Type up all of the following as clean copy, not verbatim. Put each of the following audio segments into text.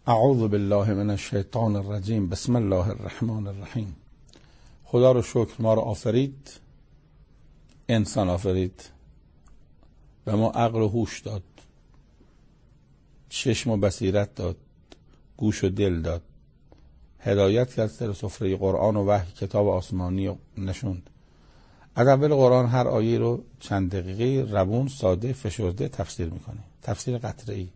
اعوذ بالله من الشیطان الرجیم. بسم الله الرحمن الرحیم. خدا رو شکر، ما رو آفرید، انسان آفرید، به ما عقل و هوش داد، چشم و بصیرت داد، گوش و دل داد، هدایت کرد سر سفره قرآن و وحی کتاب آسمانی نشوند. از اول قرآن هر آیه رو چند دقیقه روون، ساده، فشرده تفسیر میکنه. تفسیر قطعی.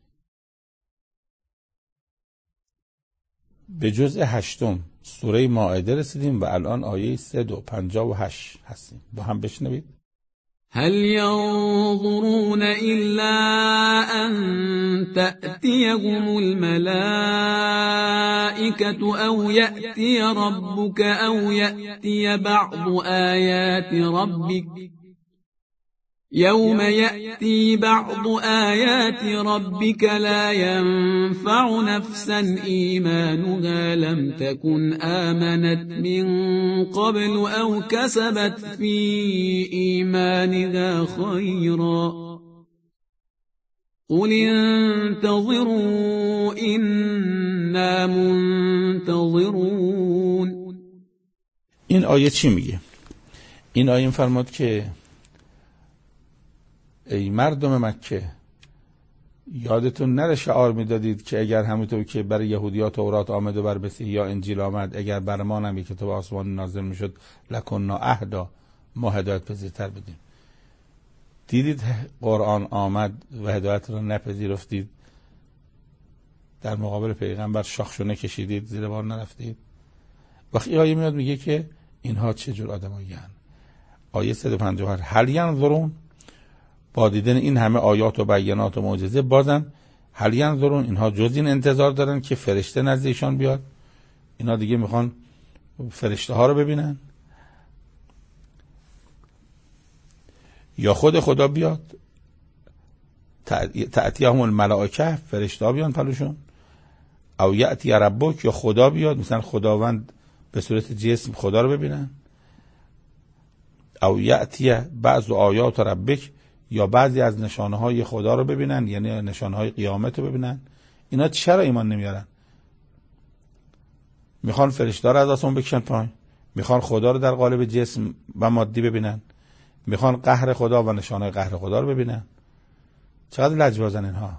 به جزء 8 سوره مائده رسیدیم و الان آیه 358 هستیم. با هم بشنوید. هل ينظرون إلا أن تأتيهم الملائكة أو يأتي ربك أو يأتي بعض آيات ربك يوم يأتي بعض آيات ربك لا ينفع نفسا إيمانها لم تكن آمنت من قبل أو كسبت في إيمانها خيرا قل انتظروا إنا منتظرون. این آیه چی میگه؟ این آیه فرمود که ای مردم مکه، یادتون نره شعار میدادید که اگر همونطور که برای یهودی‌ها تورات آمد و بر مسیحی‌ها انجیل آمد، اگر بر ما هم کتاب آسمانی نازل میشد لکنا اهدا، ما هدایت پذیرتر بدیم. دیدید قرآن آمد و هدایت رو نپذیرفتید، در مقابل پیغمبر شاخشونه کشیدید، زیر بار نرفتید. وقتی آیه میاد میگه که اینها چه جور آدمایی هستند. آیه 158 هل ینظرون، با دیدن این همه آیات و بیانات و معجزه بازم هل ینظرون، اینها جز این انتظار دارن که فرشته نزدیکشان بیاد؟ اینا دیگه میخوان فرشته ها رو ببینن یا خود خدا بیاد؟ تأتیهم الملائکه، فرشته ها بیان پلوشون، او یأتی ربک، یا خدا بیاد، مثلا خداوند به صورت جسم خدا رو ببینن، او یأتی بعض آیات ربک، یا بعضی از نشانه های خدا رو ببینن، یعنی نشانه های قیامت رو ببینن. اینا چرا ایمان نمیارن؟ میخوان فرشته رو از آسمون بکشن پایین، میخوان خدا رو در قالب جسم و مادی ببینن، میخوان قهر خدا و نشانه قهر خدا رو ببینن. چقدر لجبازن اینها.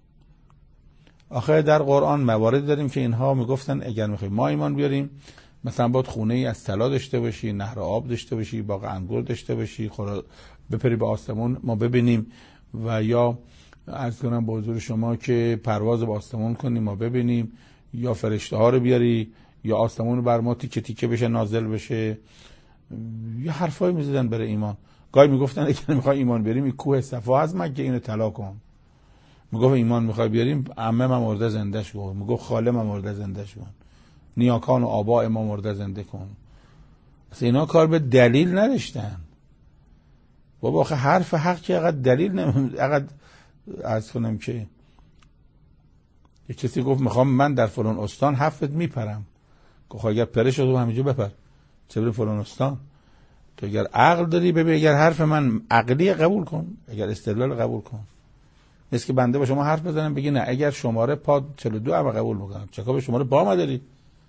آخه در قرآن موارد داریم که اینها میگفتن اگر میخوایم ما ایمان بیاریم، مثلا باید خونه ای از طلا داشته باشی، نهر آب داشته باشی، باغ انگور داشته باشی، بپری به آسمون ما ببینیم، و یا عرض کنم به حضور شما که پرواز به آسمون کنیم ما ببینیم، یا فرشته ها رو بیاری، یا آسمون بر ما تیکه تیکه بشه نازل بشه. یه حرفایی میزدن برای ایمان. گاهی میگفتن اگه میخوای ایمان بیاریم این کوه صفا از مکه اینو طلا کن. میگفت ایمان میخوای بیاریم عمه ما مرده زندهش کن، میگفت خاله ما مرده زندهش کن، نیاکان و آباء ما مرده زنده کن. اصلا اینا کار به دلیل نداشتن. بابا آخه حرف حق که اقدر دلیل اقدر عرض کنم که یک کسی گفت میخوام من در فلان استان هفتت میپرم، گفت اگر پره شد همینجا بپر، چه بره فلان استان؟ تو اگر عقل داری ببین، اگر حرف من عقلی قبول کن، اگر استدلال قبول کن. نیست که بنده با شما حرف بزنم بگی نه اگر شماره پا 42 هم قبول میکنم، چکا به شماره با مداری؟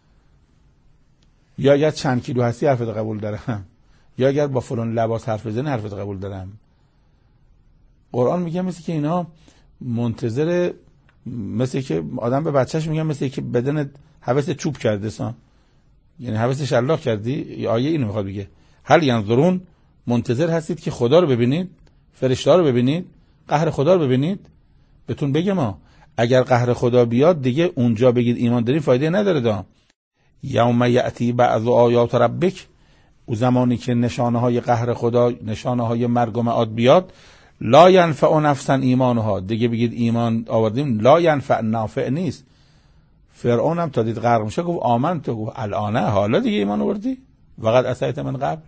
یا اگر چند کیلو هستی حرفت قبول دارم، یا اگر با فلان لباس حرف بزنی حرفت قبول دارم. قرآن میگه مثل که اینا منتظر، مثل که آدم به بچهش میگه مثل که بدن هوس چوب کرده سان، یعنی هوس شلاق کردی. آیه اینو میخواد بگه هل ینظرون، منتظر هستید که خدا رو ببینید، فرشته رو ببینید، قهر خدا رو ببینید؟ بهتون بگم ما اگر قهر خدا بیاد دیگه اونجا بگید ایمان داریم فایده نداره. دا یوم یأتی بعض آیات ربک، او زمانی که نشانه های قهر خدا، نشانه های مرگ و معاد بیاد، لا ینفع نفسا ایمانها، دیگه بگید ایمان آوردیم، لا ینفع، نافع نیست. فرعون هم تا دید غرق میشه گفت آمنت، گفت الان، حالا دیگه ایمان آوردی؟ وقد عصیت من قبل.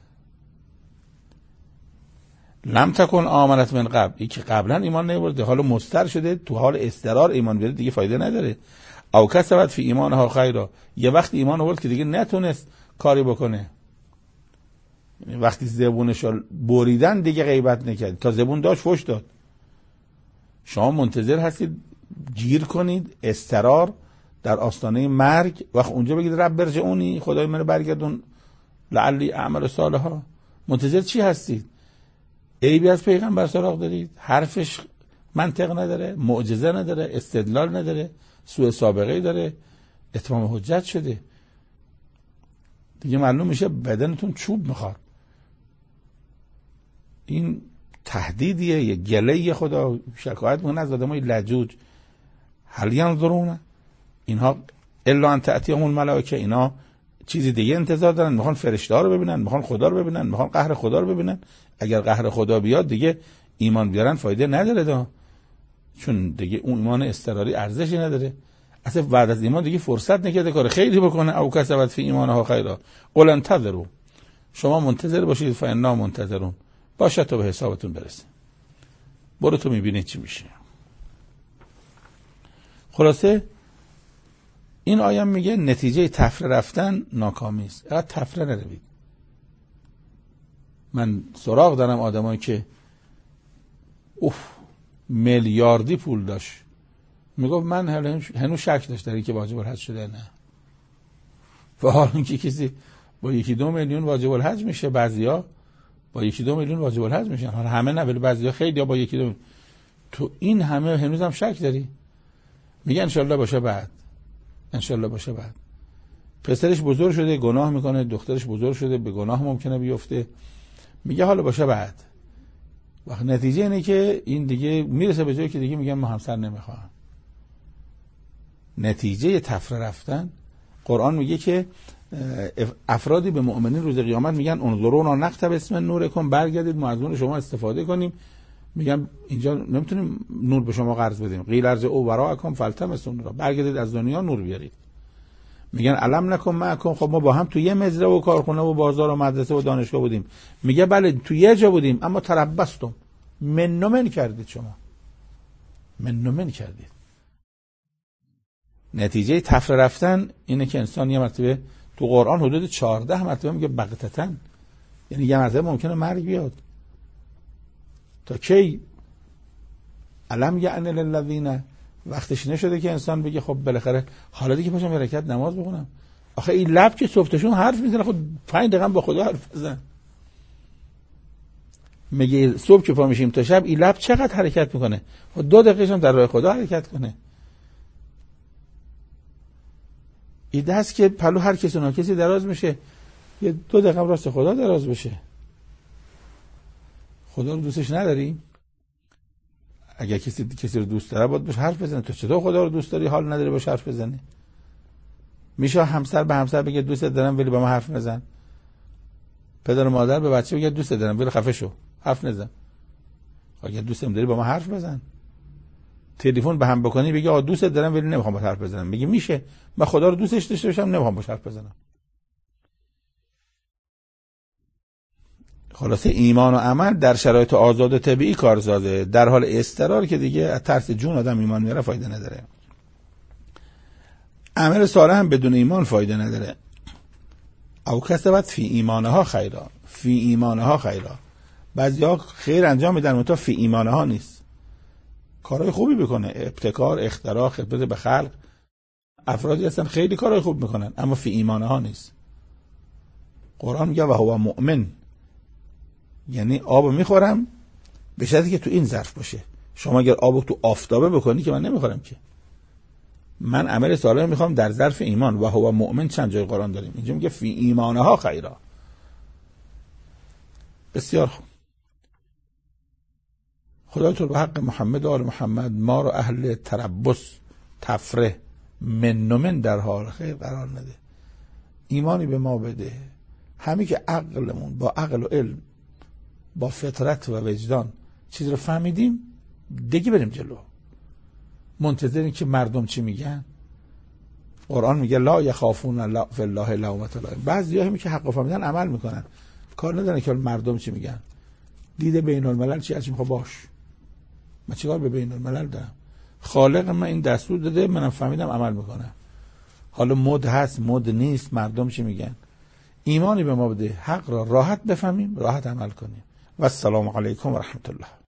لم تکن آمنت من قبل، این که قبلا ایمان نیاورده حالا مستر شده تو حال استقرار ایمان بیاره دیگه فایده نداره. او کسبت فی ایمانها خیرا، یه وقت ایمان آورد که دیگه نتونست کاری بکنه، وقتی زبونش بریدن دیگه غیبت نکرد، تا زبون داشت فوش داد. شما منتظر هستید گیر کنید، اضطرار در آستانه مرگ، وقت اونجا بگید رب ارجعونی، خدای منو برگردون لعلی اعمل صالحا. منتظر چی هستید؟ عیبی از پیغمبر سراغ دارید؟ حرفش منطق نداره، معجزه نداره، استدلال نداره، سوء سابقه داره، اتمام حجت شده. دیگه معلوم میشه بدنتون چوب میخواد. این تهدیدیه، یه گله خدا. شکایت میکنه از آدمای لجوج، هل ینظرون اینها الا ان تأتیهم الملائکه، اینا چیزی دیگه انتظار دارن؟ میخوان فرشته رو ببینن، میخوان خدا رو ببینن، میخوان قهر خدا رو ببینن. اگر قهر خدا بیاد دیگه ایمان بیارن فایده نداره چون دیگه اون ایمان اضطراری ارزشی نداره. اصلا بعد از ایمان دیگه فرصت نکرده کار خیری بکنه. او کسبت فی ایمانها خیرا قل انتظروا، شما منتظر باشید فانا منتظرون، باشه تا به حسابتون برسه، برو تو میبینی چی میشه. خلاصه این آیه میگه نتیجه تفره رفتن ناکامی است. اگه تفره نروید. من سراغ دارم آدمایی که میلیاردی پول داشت، میگفت من هنوز شک داشت در اینکه واجب الحج شده نه. و حالا اینکه کسی با 1-2 میلیون واجب الحج میشه، بعضیا با 1-2 میلیون واجب الحج میشن، حالا همه نه ولی بعضیا خیلی با 1-2 میلیون. تو این همه هنوز هم شک داری؟ میگه ان شاءالله باشه بعد، ان شاءالله باشه بعد. پسرش بزرگ شده گناه میکنه، دخترش بزرگ شده به گناه ممکنه بیفته، میگه حالا باشه بعد. وقت نتیجه اینه که این دیگه میرسه به جایی که دیگه میگن ما همسر نمیخوام. نتیجه تفره رفتن، قرآن میگه که افرادی به مؤمنین روز قیامت میگن انظرونا نقتبس من نورکم، برگردید ما از نور شما استفاده کنیم. میگن اینجا نمیتونیم نور به شما قرض بدیم. قیل ارجعوا وراءکم فالتمسوا نورا، برگردید از دنیا نور بیارید. میگن علم نکن معکم، خب ما با هم تو یه مزرعه و کارخونه و بازار و مدرسه و دانشگاه بودیم. میگه بله تو یه جا بودیم اما تربستم، من کردید، شما من کردید. نتیجه تفره رفتن اینه که انسان یه مرتبه تو قرآن حدود 14 مرتبه میگه بغتتاً، یعنی یه مرتبه ممکنه مرگ بیاد. تا کی؟ علم یعنی للذین، وقتش نشده که انسان بگه خب بالاخره حالا دیگه پاشم یه رکعت نماز بخونم. آخه این لب که صبحشون حرف میزنه، خود 5 دقیقه با خدا حرف بزن. میگه صبح که پا میشیم تا شب این لب چقدر حرکت میکنه؟ خود 2 دقیقه هم در راه خدا حرکت کنه. این دست که پلو هر کسی اون کسی دراز میشه، یه 2 دقیقه راست خدا دراز بشه. خدا رو دوستش نداری؟ اگر کسی رو دوست داره باید بهش حرف بزنه. تو چطور خدا رو دوست داری حال نداری بهش حرف بزنی؟ میشه همسر به همسر بگه دوست دارم ولی با من حرف نزن؟ پدر و مادر به بچه بگه دوست دارم ولی خفه شو، حرف نزن. اگر دوستم داری با من حرف بزن. تلفن به هم بکنی بگه آ دوست دارم ولی نمیخوام باهات حرف بزنم، میگه میشه من خدا رو دوستش داشته باشم نمیخوام باهاش حرف بزنم. خلاصه ایمان و عمل در شرایط آزاد و طبیعی کارزاده، در حال اضطرار که دیگه از ترس جون آدم ایمان میاره فایده نداره. عمل صالح هم بدون ایمان فایده نداره. او کسبت فی ایمانها خیرا، فی ایمانها خیرا. بعضیا خیر انجام میدن منتها فی ایمانها نیست. کارهای خوبی بکنه، ابتکار، اختراع، خدمت به خلق. افرادی هستن خیلی کارهای خوب میکنن اما فی ایمانها نیست. قرآن میگه و هو مؤمن، یعنی آبو میخورم به شرطی که تو این ظرف باشه. شما اگر آبو تو آفتابه بکنی که من نمیخورم که. من عمل صالح میخوام در ظرف ایمان. و هو مؤمن چند جای قرآن داریم، اینجا میگه فی ایمانها خیرا. بسیار خوب. خدای تو به حق محمد و آل محمد ما رو اهل تربص، تفره، من در حال خیر قرار نده. ایمانی به ما بده، همین که عقلمون با عقل و علم با فطرت و وجدان چیز رو فهمیدیم دیگه بریم جلو. منتظرین که مردم چی میگن. قرآن میگه لا یخافون فی الله لومة لائم. بعضیا همی که حق فهمیدن عمل میکنن، کار ندارن که مردم چی میگن. دیده بین الملل چی هرچی میخواد باش، من چیکار به بین الملل دارم؟ خالق من این دستور داده، منم فهمیدم عمل میکنم. حالا مد هست مد نیست، مردم چی میگن. ایمانی به ما بده، حق را راحت بفهمیم، راحت عمل کنیم. و السلام علیکم و رحمت الله.